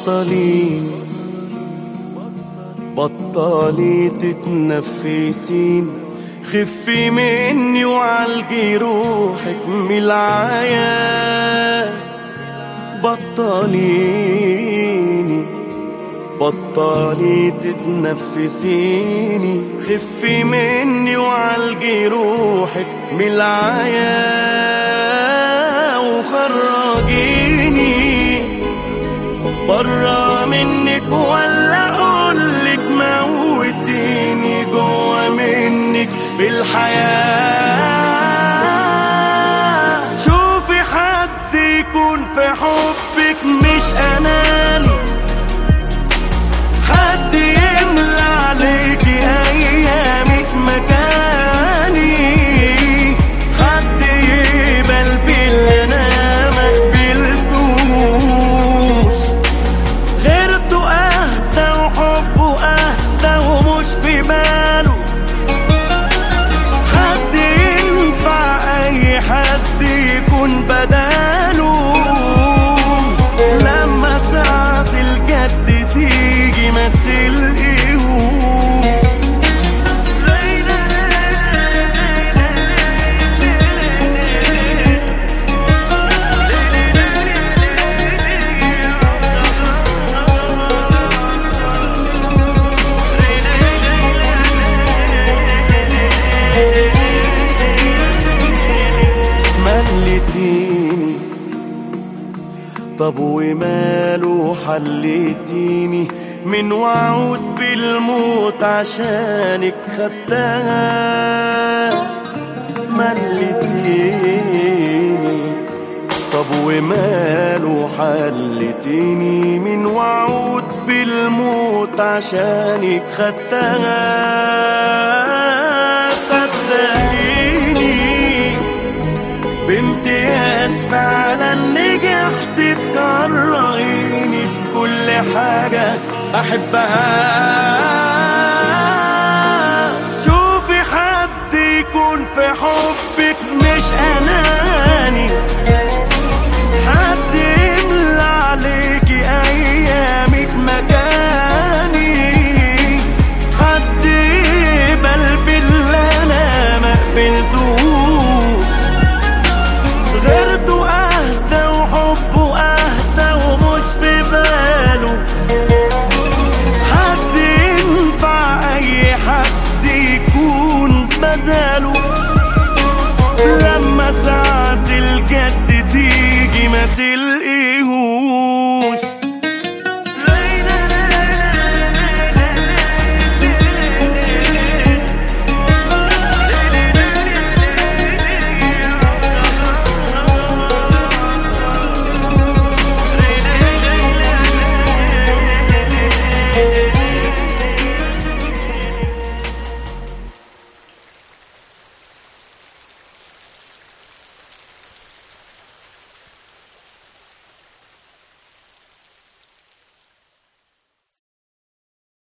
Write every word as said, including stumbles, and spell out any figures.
بطلين بطلي تتنفسين، خفي مني وعالجي روحك من العيا. بطليني بطلي تتنفسيني، خفي مني وعالجي روحك من العيا. وخرجيني برا منك ولا اقولك موتيني جوا منك بالحياة. شوفي حد يكون في حبك مش اناني، حد يملى عليكي ايامك مكاني، حد يقبل باللي انا ما قبلتوش. غيرته اهدى وحبه اهدى ومش في باله، حد ينفع اي حد يكون بداله. لما ساعة الجد تيجي ما تلقيهوش. مليتيني طب وماله حليتيني من وعود بالموت عشانك خدتها. مليتيني طب وماله حليتيني من وعود بالموت عشانك خدتها. صدقيني بامتياز فعلا نجحت تكرهيني في كل حاجة بحبها. شوفي حد يكون في حبك مش أناني، حد يملى عليكي أيامك مكاني، حد يقبل باللي أنا ما قبلتوش. غيرته أهدى وحبه أهدى ومش في باله، حد ينفع أي حد يكون بداله.